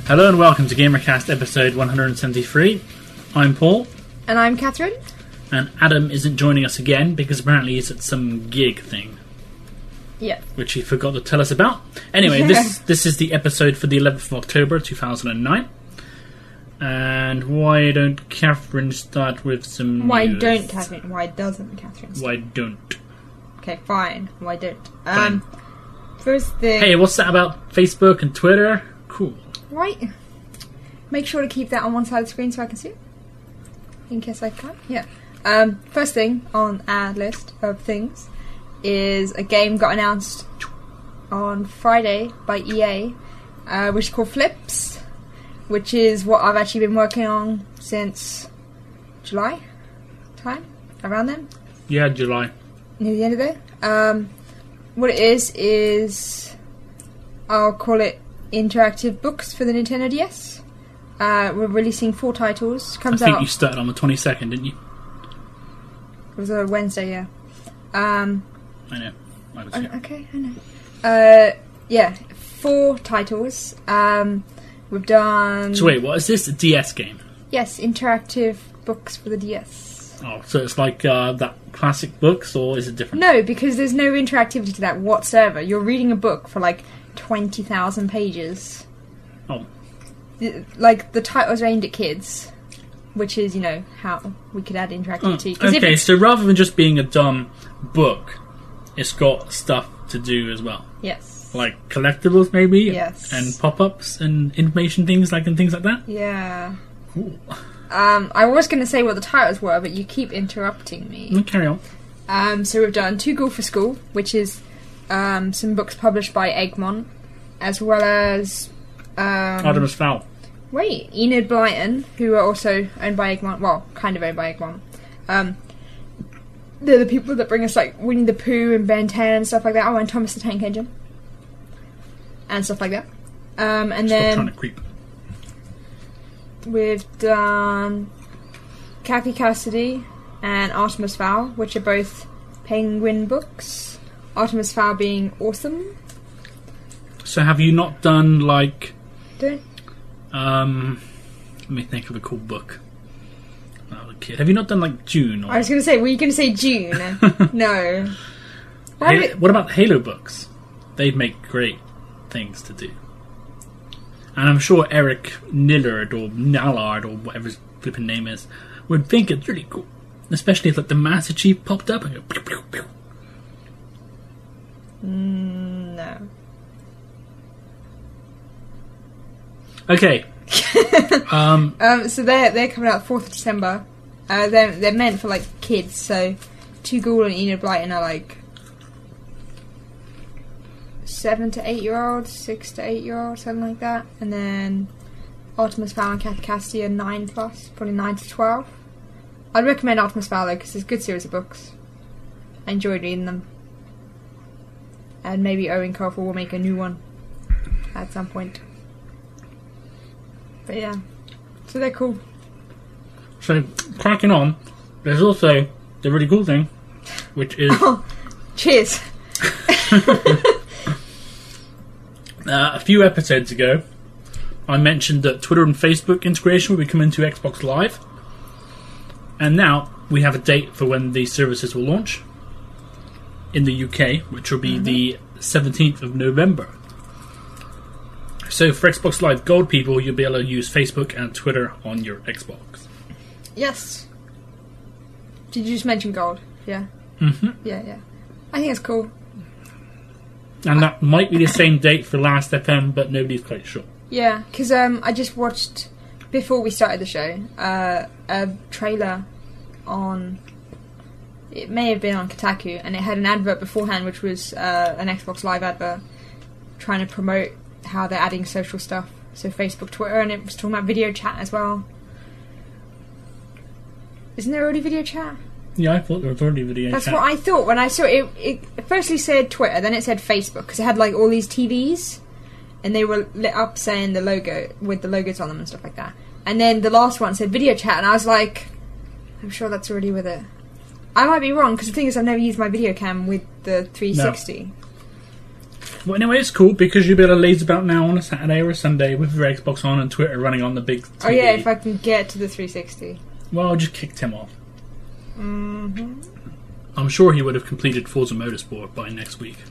Hello and welcome to GamerCast episode 173. I'm Paul. And I'm Catherine. And Adam isn't joining us again because apparently he's at some gig thing. Yeah. Which he forgot to tell us about. Anyway, this is the episode for the 11th of October 2009. And why don't Catherine start with some Why news? don't Catherine? Why doesn't Catherine start? Why don't? Okay, fine. Why don't? Fine. First thing... Hey, what's that about Facebook and Twitter? Cool. Right. Make sure to keep that on one side of the screen so I can see it. In case I can. Yeah. First thing on our list of things is a game got announced on Friday by EA, which is called Flips, which is what I've actually been working on since July time, around then. Yeah, July. Near the end of it. What it is I'll call it interactive books for the Nintendo DS. We're releasing 4 titles. I think you started on the 22nd, didn't you? It was a Wednesday, yeah. I know. I was here. Okay, I know. Yeah, 4 titles. We've done... So wait, what is this? A DS game? Yes, interactive books for the DS. Oh, so it's like that classic books, or is it different? No, because there's no interactivity to that whatsoever. You're reading a book for like 20,000 pages. Oh. Like, the titles are aimed at kids, which is, you know, how we could add interactivity. Okay, so rather than just being a dumb book, it's got stuff to do as well. Yes. Like collectibles, maybe? Yes. And pop-ups and information things and things like that? Yeah. Cool. I was going to say what the titles were, but you keep interrupting me. Carry on. So we've done Too Cool for School, which is some books published by Egmont, as well as... Artemis Fowl. Wait, Enid Blyton, who are also owned by Egmont. Well, kind of owned by Egmont. They're the people that bring us, like, Winnie the Pooh and Ben 10 and stuff like that. Oh, and Thomas the Tank Engine. And stuff like that. And Stop then... trying to creep. We've done Kathy Cassidy and Artemis Fowl, which are both Penguin books. Artemis Fowl being awesome. So have you not done, like... Don't... let me think of a cool book. When I was a kid. Have you not done, like, June? Or... I was going to say, were you going to say June? No. What about Halo books? They'd make great things to do. And I'm sure Eric Nillard or Nallard or whatever his flipping name is would think it's really cool. Especially if like the Master Chief popped up and go pew pew pew. No. Okay. So they're coming out 4th of December. They're meant for like kids, so Too Cool and Enid Blyton are like 7 to 8 year olds, 6 to 8 year olds, something like that. And then Artemis Fowl and Kathy Cassidy are 9 plus, probably 9 to 12. I'd recommend Artemis Fowl though, because it's a good series of books. I enjoyed reading them. And maybe Owen Cofer will make a new one at some point. But yeah, so they're cool. So, cracking on, there's also the really cool thing, which is... Oh, cheers! A few episodes ago, I mentioned that Twitter and Facebook integration will be coming to Xbox Live. And now, we have a date for when these services will launch in the UK, which will be the 17th of November. So for Xbox Live Gold people, you'll be able to use Facebook and Twitter on your Xbox. Yes. Did you just mention gold? Yeah. Mm-hmm. Yeah. I think it's cool. And that might be the same date for Last FM, but nobody's quite sure. Yeah, because I just watched, before we started the show, a trailer on... It may have been on Kotaku, and it had an advert beforehand, which was an Xbox Live advert trying to promote how they're adding social stuff. So Facebook, Twitter, and it was talking about video chat as well. Isn't there already video chat? Yeah, I thought there was already video That's chat. what I thought when I saw it. It firstly said Twitter, then it said Facebook, because it had like all these TVs, and they were lit up saying the logo, with the logos on them and stuff like that. And then the last one said video chat, and I was like, I'm sure that's already with it. I might be wrong, because the thing is I've never used my video cam with the 360. Well, anyway, it's cool because you'll be able to laze about now on a Saturday or a Sunday with your Xbox on and Twitter running on the big TV. Oh yeah, if I can get to the 360. Well, I'll just kick Tim off. Mm-hmm. I'm sure he would have completed Forza Motorsport by next week.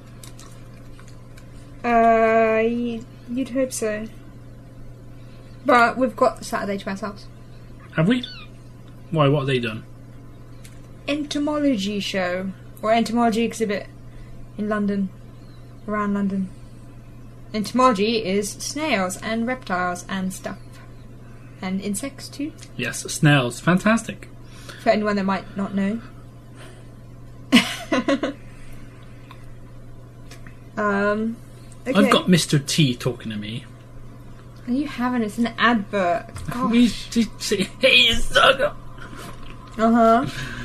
You'd hope so. But we've got Saturday to ourselves. Have we? Why, what have they done? Entomology show. Or entomology exhibit in London. Around London. Entomology is snails and reptiles and stuff. And insects too. Yes, snails. Fantastic. For anyone that might not know. Okay. I've got Mr. T talking to me. You haven't, it's an advert. Hey, sucker! Uh-huh.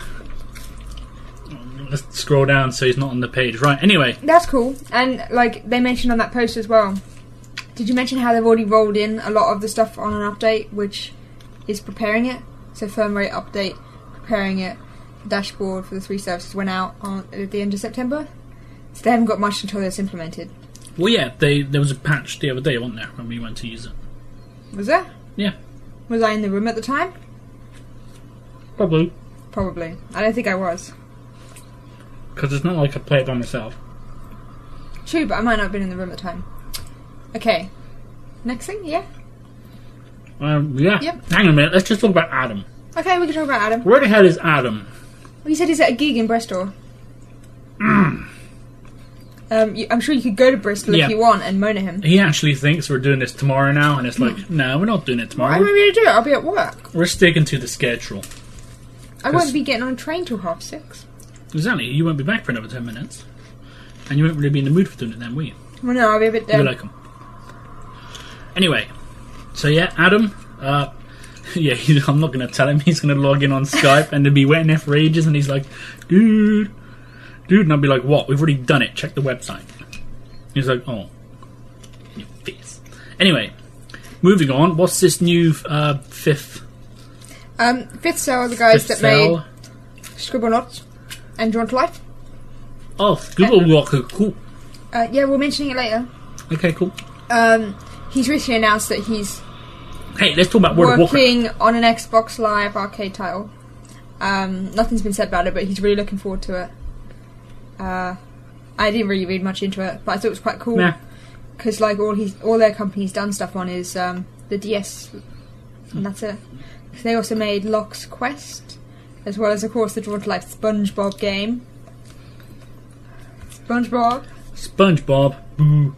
Let's scroll down so he's not on the page. Right, anyway. That's cool. And, like, they mentioned on that post as well. Did you mention how they've already rolled in a lot of the stuff on an update, which is preparing it? So firmware update, preparing it. The dashboard for the 3 services went out at the end of September. So they haven't got much until it's implemented. Well, yeah, there was a patch the other day, wasn't there, when we went to use it? Was there? Yeah. Was I in the room at the time? Probably. Probably. I don't think I was. Because it's not like I play it by myself. True, but I might not have been in the room at the time. Okay. Next thing, yeah? Yeah. Yep. Hang on a minute, let's just talk about Adam. Okay, we can talk about Adam. Where the hell is Adam? Well, you said he's at a gig in Bristol. I'm sure you could go to Bristol if you want and moan at him. He actually thinks we're doing this tomorrow now, and it's like, no, we're not doing it tomorrow. What am I going to do? I'll be at work. We're sticking to the schedule. I won't be getting on a train till 6:30. Exactly, you won't be back for another 10 minutes. And you won't really be in the mood for doing it then, will you? Well, no, I'll be a bit dead. You're like him. Anyway, so yeah, Adam, I'm not going to tell him. He's going to log in on Skype and they'll be waiting there for ages, and he's like, dude, and I'll be like, what? We've already done it. Check the website. He's like, oh, your face. Anyway, moving on. What's this new fifth? Fifth Cell are the guys that made Scribblenauts and Drawn to Life. Oh, Scribblenauts, cool. Yeah, we're mentioning it later. Okay, cool. He's recently announced that he's let's talk about World of Warcraft. Working on an Xbox Live arcade title. Nothing's been said about it, but he's really looking forward to it. I didn't really read much into it, but I thought it was quite cool. Yeah. Because like all their company's done stuff on is the DS, and that's it. They also made Locke's Quest, as well as of course the Drawn to Life SpongeBob game. SpongeBob. Boo.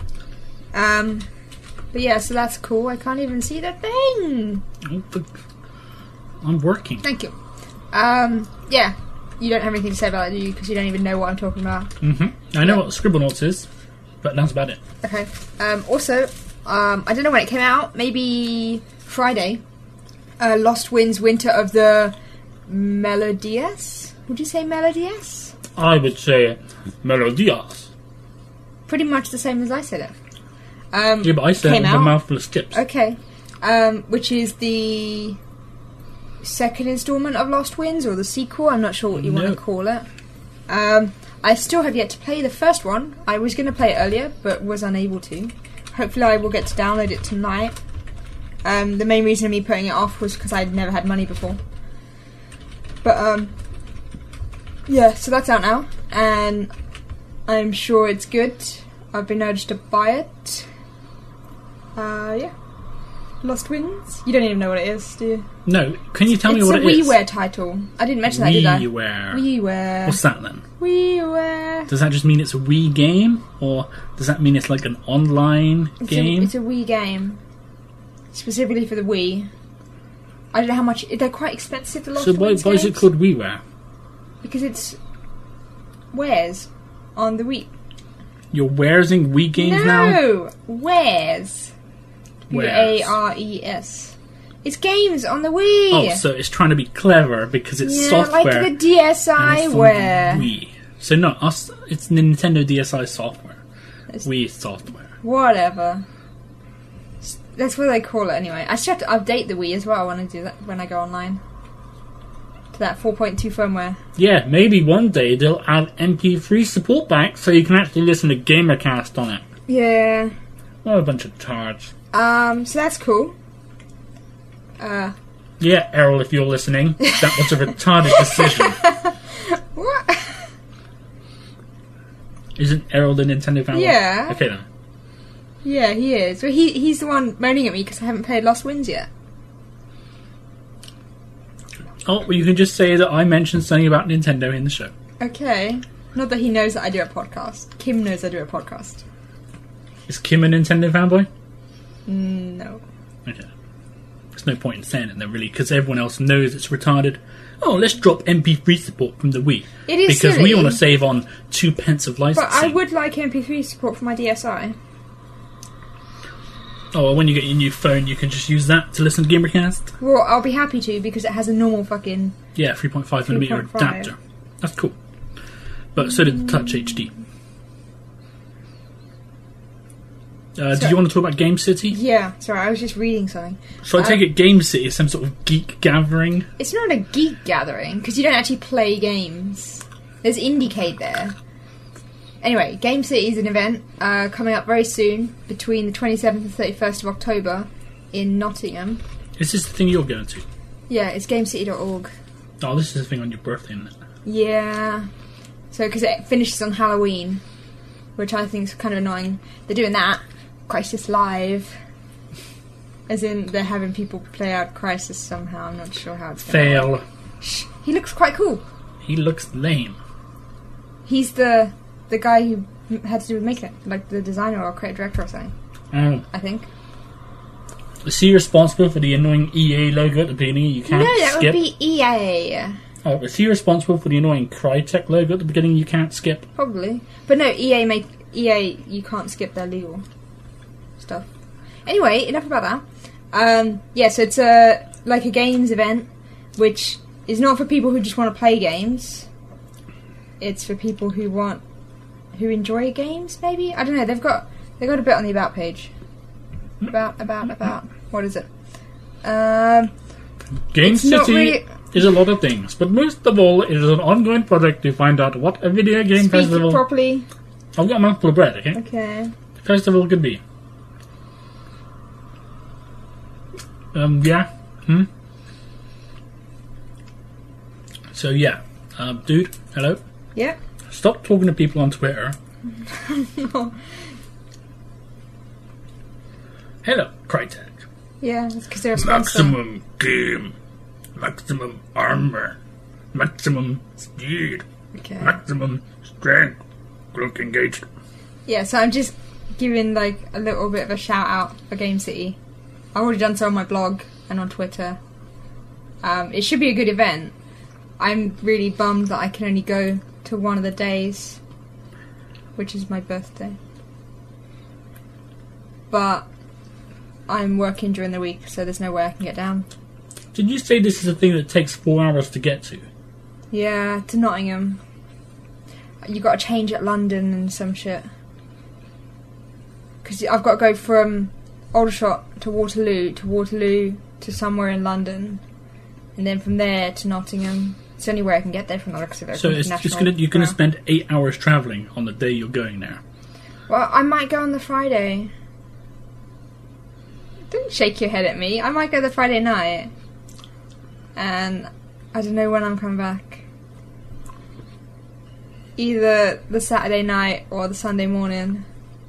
But yeah, so that's cool. I can't even see the thing. I'm working. Thank you. Yeah. You don't have anything to say about it, do you? Because you don't even know what I'm talking about. Mm-hmm. I know what Scribblenauts is, but that's about it. Okay. Also, I don't know when it came out. Maybe Friday. Lost Winds Winter of the Melodious? Would you say Melodious? I would say Melodious. Pretty much the same as I said it. Yeah, but I said it with a mouthful of skips. Okay. Which is the second installment of Lost Winds, or the sequel. I'm not sure what you want to call it. I still have yet to play the first one. I was going to play it earlier, but was unable to. Hopefully I will get to download it tonight. The main reason of me putting it off was because I'd never had money before. But, yeah, so that's out now, and I'm sure it's good. I've been urged to buy it. Yeah. Lost Winds? You don't even know what it is, do you? No. Can you tell me what it is? It's a WiiWare title. I didn't mention that, did I? WiiWare. What's that then? WiiWare. Does that just mean it's a Wii game? Or does that mean it's like an online game? It's a Wii game. Specifically for the Wii. I don't know how much... They're quite expensive, the Lost Winds So why is it called WiiWare? Because it's... Wares on the Wii. You're waresing Wii games now? No! Wares. Wares. It's games on the Wii. Oh, so it's trying to be clever because it's software. Like the DSiWare. Wii. So no, it's Nintendo DSi software. Wii software. Whatever. That's what they call it anyway. I still have to update the Wii as well when I do that, when I go online. to that 4.2 firmware. Yeah, maybe one day they'll add MP3 support back so you can actually listen to Gamercast on it. Yeah. What a bunch of tards. So that's cool. Yeah, Errol, if you're listening, that was a retarded decision. What? Isn't Errol the Nintendo fan? Yeah. Okay then. Yeah, he is. Well, he's the one moaning at me because I haven't played Lost Winds yet. Oh, well, you can just say that I mentioned something about Nintendo in the show. Okay. Not that he knows that I do a podcast. Kim knows I do a podcast. Is Kim a Nintendo fanboy? No. Okay. There's no point in saying it then, really, because everyone else knows it's retarded. Oh, let's drop MP3 support from the Wii. It is because silly. we want to save on 2 pence of licensing. But I would like MP3 support for my DSi. Oh, well, when you get your new phone, you can just use that to listen to Gamercast? Well, I'll be happy to because it has a normal fucking... Yeah, 3.5mm 3.5. adapter. That's cool. But so did the Touch HD. Did you want to talk about Game City? Yeah, sorry, I was just reading something. So I take it Game City is some sort of geek gathering? It's not a geek gathering because you don't actually play games. There's Indiecade there. Anyway, Game City is an event coming up very soon between the 27th and 31st of October in Nottingham. Is this the thing you're going to? Yeah, it's gamecity.org. Oh, this is the thing on your birthday, isn't it? Yeah. So, because it finishes on Halloween, which I think is kind of annoying. They're doing that. Crisis Live. As in, they're having people play out Crisis somehow. I'm not sure how it's going to work. Fail. Shh, he looks quite cool. He looks lame. He's the guy who had to do with making it. Like the designer or creative director or something. Oh. I think. Is he responsible for the annoying EA logo at the beginning you can't No, that skip? would be EA. Oh, is he responsible for the annoying Crytek logo at the beginning you can't skip? Probably. But no, EA, you can't skip their legal stuff. Anyway, enough about that. Yeah, so it's like a games event, which is not for people who just want to play games. It's for people who enjoy games, maybe? I don't know, they've got a bit on the About page. About. What is it? Game it's not City really- is a lot of things, but most of all, it is an ongoing project to find out what a video game Speak festival... properly. I've got a mouthful of bread, okay? Okay. Festival could be. Yeah. So, yeah. Dude, hello? Yeah. Stop talking to people on Twitter. Hello, Crytek. Yeah, it's because they're a sponsor. Maximum game. Maximum armor. Maximum speed. Okay. Maximum strength. Cloak engaged. Yeah, so I'm just giving like a little bit of a shout out for Game City. I've already done so on my blog and on Twitter. It should be a good event. I'm really bummed that I can only go to one of the days, which is my birthday. But I'm working during the week, so there's no way I can get down. Did you say this is a thing that takes 4 hours to get to? Yeah, to Nottingham. You got to change at London and some shit. Because I've got to go from Aldershot to Waterloo to somewhere in London, and then from there to Nottingham. It's the only way I can get there from the looks of it. So you're going to spend 8 hours travelling on the day you're going there. Well, I might go on the Friday. Don't shake your head at me. I might go the Friday night. And I don't know when I'm coming back. Either the Saturday night or the Sunday morning.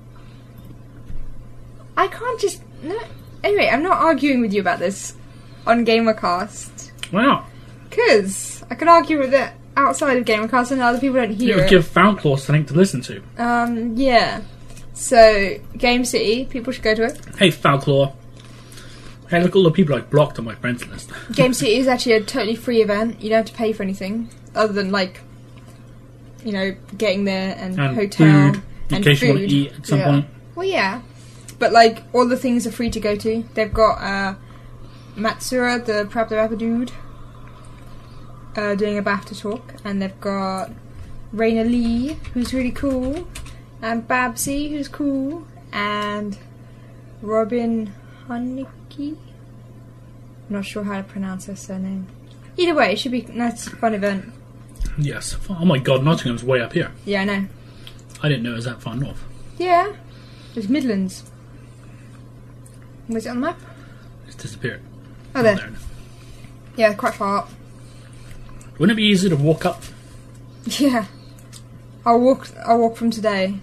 I can't just... No. Anyway, I'm not arguing with you about this on Gamercast. Wow. Because I can argue with it outside of Gamercast and other people don't hear it. Give Foulclaw something to listen to. Yeah. So, Game City, people should go to it. Hey, Foulclaw. Hey, look at all the people I've blocked on my friends list. Game City is actually a totally free event. You don't have to pay for anything. Other than, like, you know, getting there and hotel food, and in case food. you want to eat at some point. Well, yeah. But, like, all the things are free to go to. They've got Matsura, the Prab the Rapper dude, doing a BAFTA talk. And they've got Raina Lee, who's really cool. And Babsy, who's cool. And Robin Haneke. I'm not sure how to pronounce her surname. Either way, it should be a nice, fun event. Yes. Oh my god, Nottingham's way up here. Yeah, I know. I didn't know it was that far north. Yeah. There's Midlands. Was it on the map? It's disappeared. Oh, there. Yeah, quite far up. Wouldn't it be easy to walk up? Yeah. I'll walk from today.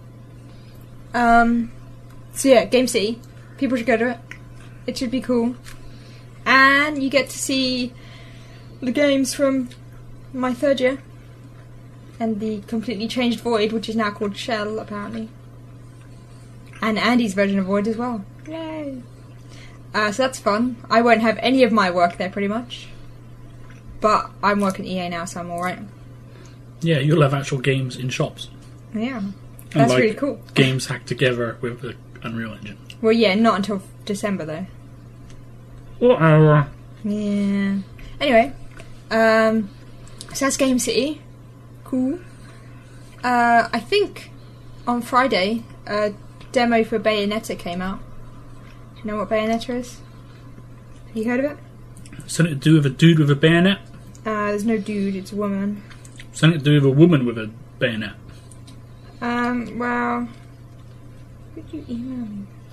So yeah, Game City. People should go to it. It should be cool. And you get to see the games from my third year. And the completely changed Void, which is now called Shell, apparently. And Andy's version of Void as well. Yay! So that's fun. I won't have any of my work there, pretty much. But I'm working EA now, so I'm alright. Yeah, you'll have actual games in shops. Yeah. That's Unlike really cool. games hacked together with the Unreal Engine. Well, yeah, not until December, though. Whatever. Yeah. Anyway, so that's Game City. Cool. I think on Friday, a demo for Bayonetta came out. Do you know what Bayonetta is? Have you heard of it? Something to do with a dude with a bayonet? There's no dude, it's a woman. Something to do with a woman with a bayonet? Well... Who did you email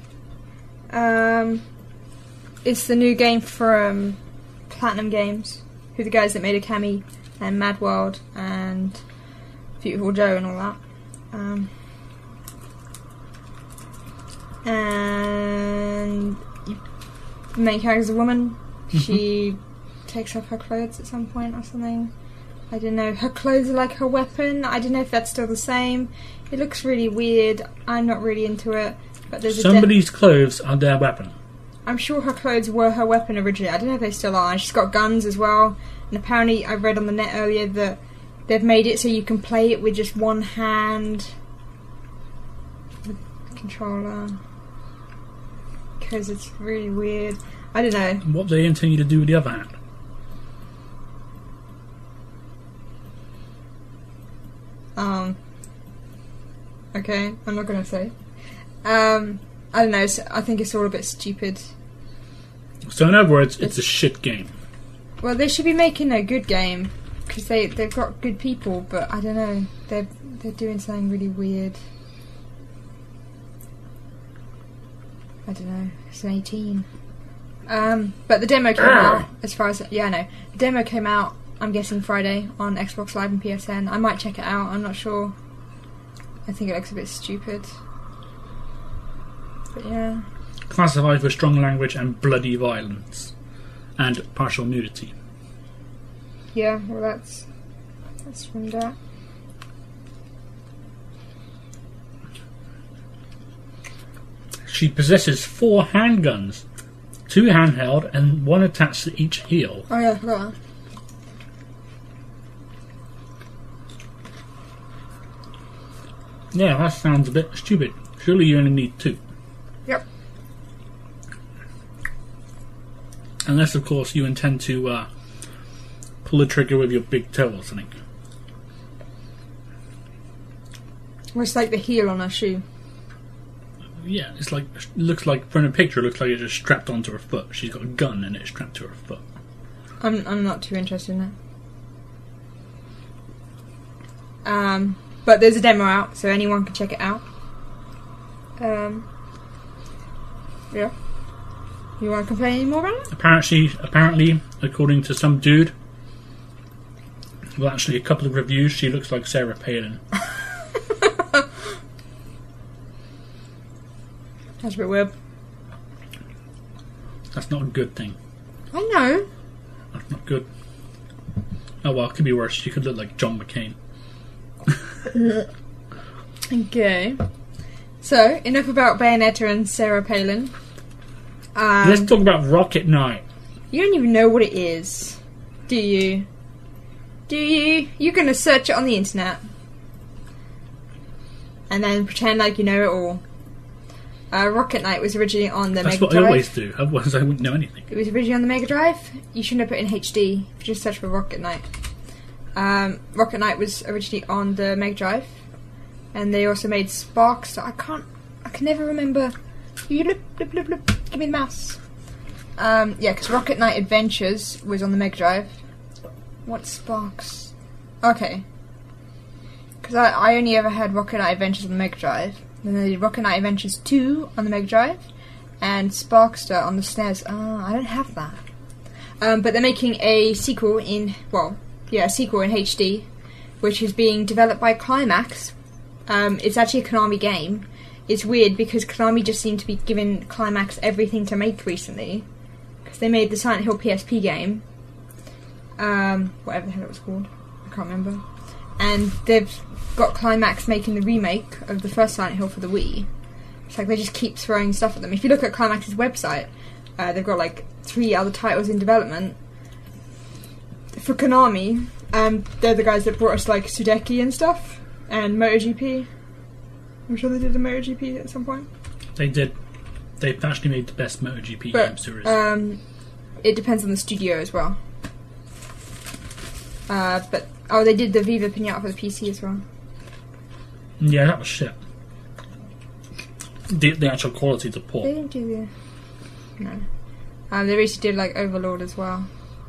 me? It's the new game from Platinum Games, who are the guys that made Okami and Mad World and Beautiful Joe and all that. And the main character is a woman. She takes off her clothes at some point or something. I don't know. Her clothes are like her weapon. I don't know if that's still the same. It looks really weird. I'm not really into it. But there's somebody's clothes are their weapon. I'm sure her clothes were her weapon originally. I don't know if they still are. And she's got guns as well. And apparently, I read on the net earlier that they've made it so you can play it with just one hand. The controller. Because it's really weird. I don't know. What do they intend you to do with the other hand? Okay, I'm not gonna say. I don't know, I think it's all a bit stupid. So in other words, it's a shit game. Well, they should be making a good game, because they've got good people, but I don't know, they're doing something really weird. I don't know, it's an 18. But the demo came out, as far as... Yeah, I know. The demo came out, I'm guessing Friday, on Xbox Live and PSN. I might check it out, I'm not sure. I think it looks a bit stupid. But yeah. Classified for strong language and bloody violence. And partial nudity. Yeah, well that's from that. She possesses 4 handguns. 2 handheld and 1 attached to each heel. Oh yeah, I forgot that. Yeah, that sounds a bit stupid. Surely you only need 2. Yep. Unless, of course, you intend to pull the trigger with your big toe or something. Well, it's like the heel on her shoe. Yeah, it's like, looks like, from the picture, it looks like it's just strapped onto her foot. She's got a gun and it's strapped to her foot. I'm not too interested in that. But there's a demo out, so anyone can check it out. Yeah. You want to complain any more about it? Apparently, according to some dude, well, actually, a couple of reviews, she looks like Sarah Palin. That's a bit weird. That's not a good thing. I know. That's not good. Oh well, it could be worse. She could look like John McCain. Okay. So, enough about Bayonetta and Sarah Palin. Let's talk about Rocket Knight. You don't even know what it is, do you? Do you? You're going to search it on the internet. And then pretend like you know it all. Rocket Knight was originally on the Mega Drive. That's what I always do, otherwise I wouldn't know anything. It was originally on the Mega Drive. You shouldn't have put in HD. Just search for Rocket Knight. Rocket Knight was originally on the Mega Drive. And they also made Sparks. So I can never remember. Give me the mouse. Yeah, because Rocket Knight Adventures was on the Mega Drive. What Sparks? Okay. Because I only ever had Rocket Knight Adventures on the Mega Drive. Then they did Rocket Knight Adventures 2 on the Mega Drive. And Sparkster on the SNES. I don't have that. But they're making a sequel in... Well, yeah, a sequel in HD. Which is being developed by Climax. It's actually a Konami game. It's weird because Konami just seemed to be giving Climax everything to make recently. Because they made the Silent Hill PSP game. Whatever the hell it was called. I can't remember. And they've got Climax making the remake of the first Silent Hill for the Wii. It's like they just keep throwing stuff at them. If you look at Climax's website, they've got like 3 other titles in development. For Konami, they're the guys that brought us like Sudeki and stuff. And MotoGP. I'm sure they did the MotoGP at some point. They did. They've actually made the best MotoGP game series. It depends on the studio as well. They did the Viva Pinata for the PC as well. Yeah, that was shit. The actual quality's a poor. They didn't do the... No. They recently did like Overlord as well.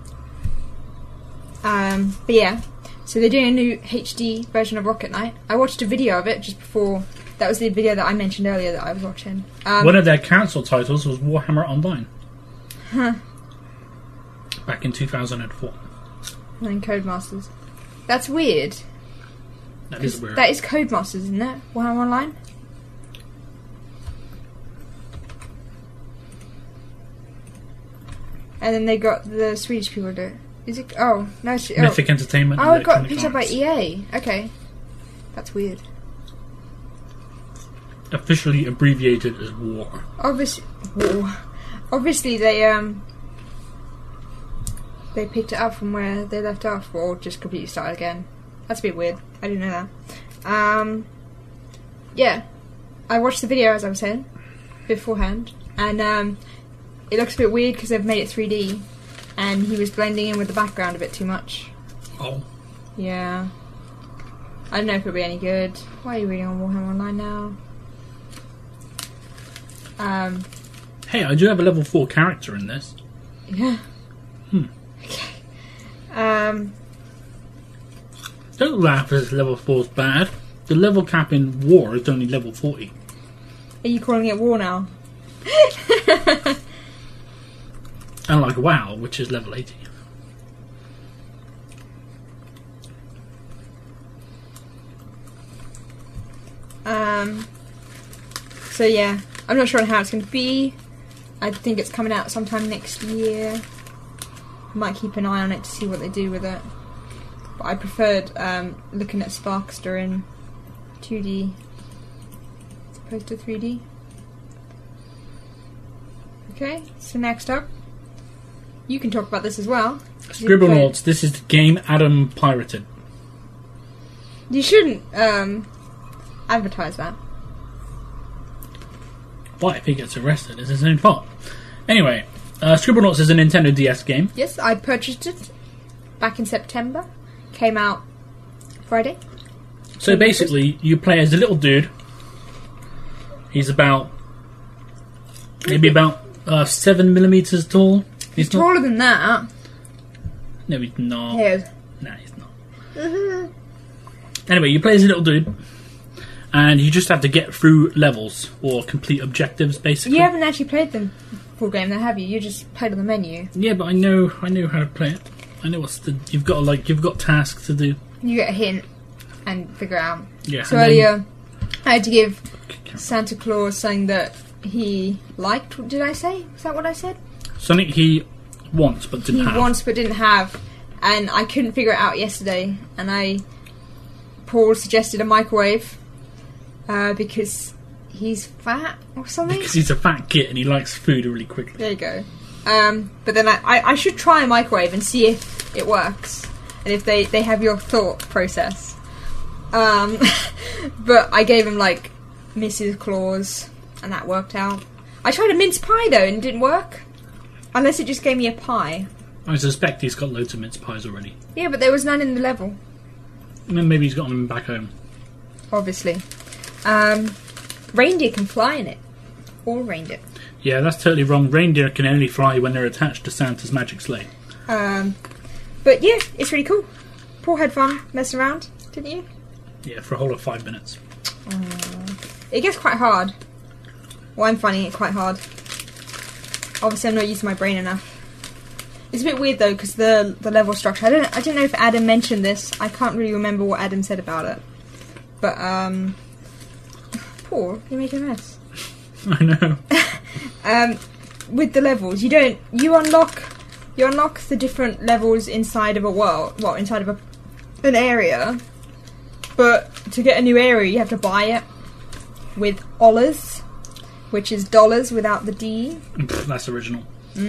But yeah. So they're doing a new HD version of Rocket Knight. I watched a video of it just before... That was the video that I mentioned earlier that I was watching. One of their cancelled titles was Warhammer Online. Huh. Back in 2004. And then Codemasters. That's weird. That is weird. That is Codemasters, isn't it? Warhammer Online? And then they got the Swedish people to do it. Is it? Oh, no. Mythic Entertainment. Oh, it got picked up by EA. Okay. That's weird. Officially abbreviated as War. Obviously, they picked it up from where they left off, or just completely started again. That's a bit weird. I didn't know that. Yeah. I watched the video, as I was saying, beforehand, and it looks a bit weird because they've made it 3D, and he was blending in with the background a bit too much. Oh. Yeah. I don't know if it'll be any good. Why are you reading on Warhammer Online now? Hey, I do have a level 4 character in this. Yeah. Okay. Don't laugh as level 4's bad. The level cap in War is only level 40. Are you calling it War now? Unlike WoW, which is level 80. So yeah, I'm not sure on how it's going to be. I think it's coming out sometime next year. Might keep an eye on it to see what they do with it. But I preferred looking at Sparkster in 2D as opposed to 3D. Okay, so next up, you can talk about this as well. Scribblenauts, this is the game Adam pirated. You shouldn't advertise that. But if he gets arrested, it's his own fault. Anyway, Scribblenauts is a Nintendo DS game. Yes, I purchased it back in September. Came out Friday. So basically, you play as a little dude. He's maybe about 7 millimeters tall. He's taller than that. No, he's not. He is. No, he's not. Anyway, you play as a little dude. And you just have to get through levels or complete objectives, basically. You haven't actually played the full game, though, have you? You just played on the menu. Yeah, but I know how to play it. I know you've got tasks to do. You get a hint and figure it out. Yeah. So earlier, I had to give Santa Claus something that he liked. What did I say? Is that what I said? Something he wants but didn't have. He wants but didn't have, and I couldn't figure it out yesterday. And Paul suggested a microwave. Because he's fat or something? Because he's a fat kid and he likes food really quickly. There you go. But then I should try a microwave and see if it works. And if they have your thought process. But I gave him, like, Mrs. Claus, and that worked out. I tried a mince pie, though, and it didn't work. Unless it just gave me a pie. I suspect he's got loads of mince pies already. Yeah, but there was none in the level. And then maybe he's got them back home. Obviously. Reindeer can fly in it. All reindeer. Yeah, that's totally wrong. Reindeer can only fly when they're attached to Santa's magic sleigh. But yeah, it's really cool. Paul had fun messing around, didn't you? Yeah, for a whole of 5 minutes. It gets quite hard. Well, I'm finding it quite hard. Obviously, I'm not using my brain enough. It's a bit weird though, because the level structure. I don't know if Adam mentioned this. I can't really remember what Adam said about it. But Paul, you're making a mess. I know. With the levels, you unlock the different levels inside of a world. Well, inside of an area. But to get a new area, you have to buy it with dollars, which is dollars without the D. That's original.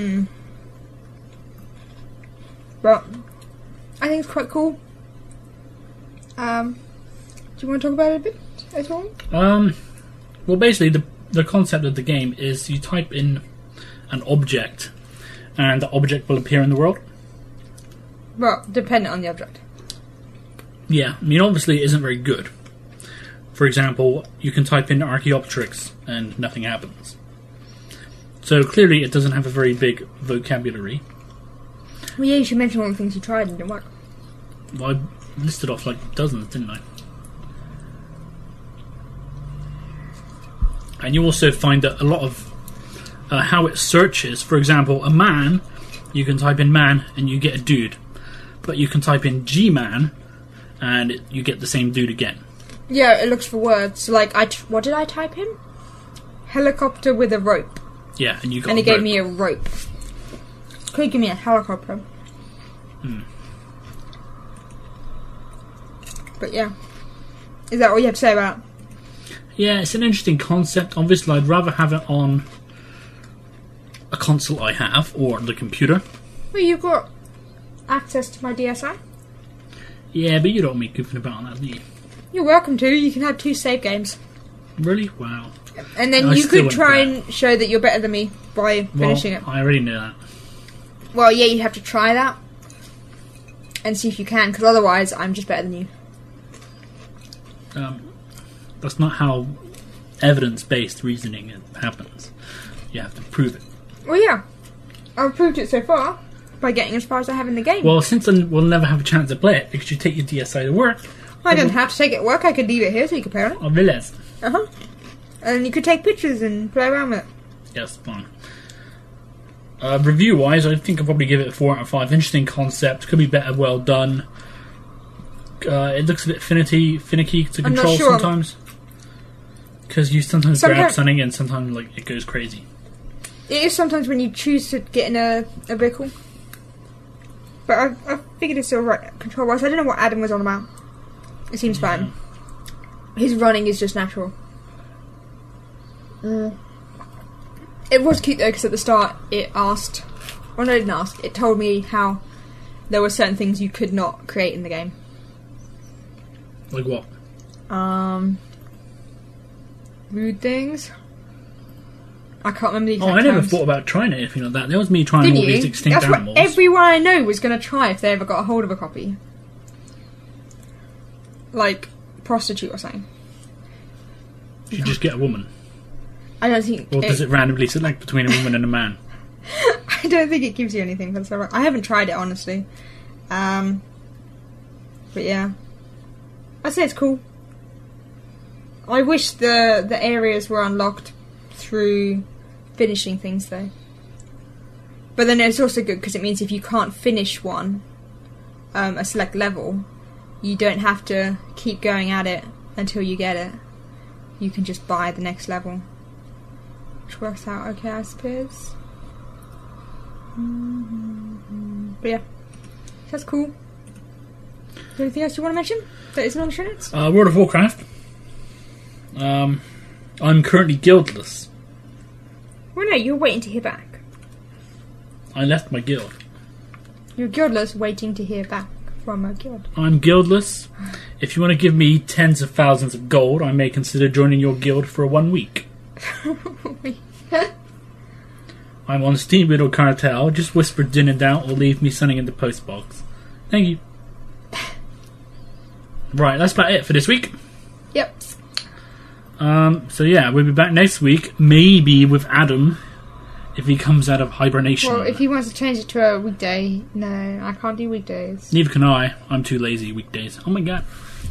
But I think it's quite cool. Do you want to talk about it a bit at all? Well, basically, the concept of the game is you type in an object, and the object will appear in the world. Well, dependent on the object. Yeah, I mean, obviously it isn't very good. For example, you can type in Archaeopteryx and nothing happens. So clearly it doesn't have a very big vocabulary. Well, yeah, you should mention all the things you tried and didn't work. Well, I listed off like dozens, didn't I? And you also find that a lot of how it searches, for example, a man, you can type in man and you get a dude. But you can type in G-man and you get the same dude again. Yeah, it looks for words. Like, what did I type in? Helicopter with a rope. Yeah, and you got. And it gave me a rope. Could you give me a helicopter? But yeah, is that all you have to say about it? Yeah, it's an interesting concept. Obviously, I'd rather have it on a console I have or the computer. Well, you've got access to my DSi. Yeah, but you don't want me goofing about on that, do you? You're welcome to. You can have 2 save games. Really? Wow. And then you could try and show that you're better than me by finishing it. I already knew that. Well, yeah, you have to try that and see if you can, because otherwise I'm just better than you. That's not how evidence-based reasoning happens. You have to prove it. Well, yeah. I've proved it so far by getting as far as I have in the game. Well, since then we'll never have a chance to play it because you take your DSi to work. I don't have to take it to work. I could leave it here so you could play on it. I realise. Uh-huh. And you could take pictures and play around with it. Yes, fine. Review-wise, I think I'll probably give it a 4 out of 5. Interesting concept. Could be better, well done. It looks a bit finicky to control sometimes. Because you sometimes grab something and sometimes like it goes crazy. It is sometimes when you choose to get in a vehicle. But I figured it's alright control-wise. I don't know what Adam was on about. It seems fine. His running is just natural. It was cute though, because at the start it asked... Well, no, it didn't ask. It told me how there were certain things you could not create in the game. Like what? Rude things. I can't remember the exact I never terms. thought about trying anything like that. That was me trying all these extinct That's animals. What everyone I know was going to try if they ever got a hold of a copy. Like, prostitute or something. You should just get a woman. I don't think... Or does it randomly select between a woman and a man? I don't think it gives you anything for the server. I haven't tried it, honestly. But yeah. I'd say it's cool. I wish the areas were unlocked through finishing things, though. But then it's also good, because it means if you can't finish one, a select level, you don't have to keep going at it until you get it. You can just buy the next level. Which works out okay, I suppose. But yeah, that's cool. Is there anything else you want to mention that isn't on the show notes? World of Warcraft. I'm currently guildless. Well, no, you're waiting to hear back. I left my guild. You're guildless, waiting to hear back from a guild. I'm guildless. If you want to give me tens of thousands of gold, I may consider joining your guild for 1 week. I'm on Steam Middle Cartel. Just whisper din and doubt or leave me something in the post box. Thank you. Right, that's about it for this week. Yep. So yeah, we'll be back next week, maybe with Adam if he comes out of hibernation. Well, if he wants to change it to a weekday, no, I can't do weekdays. Neither can I. I'm too lazy weekdays. Oh my god.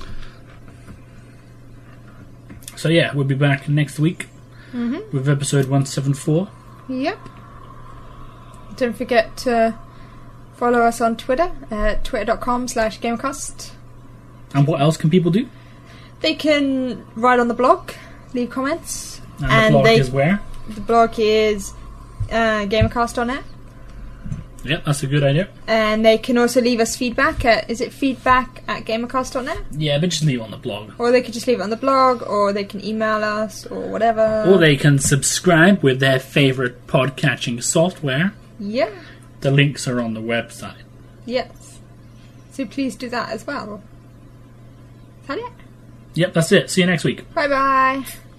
So yeah, we'll be back next week with episode 174. Yep. Don't forget to follow us on Twitter at twitter.com/gamecast. And what else can people do? They can write on the blog, leave comments. And the blog is where? The blog is Gamercast.net. Yep, that's a good idea. And they can also leave us feedback at, is it feedback@gamercast.net? Yeah, but just leave it on the blog. Or they could just leave it on the blog, or they can email us, or whatever. Or they can subscribe with their favourite podcatching software. Yeah. The links are on the website. Yes. So please do that as well. Is that it? Yep, that's it. See you next week. Bye bye.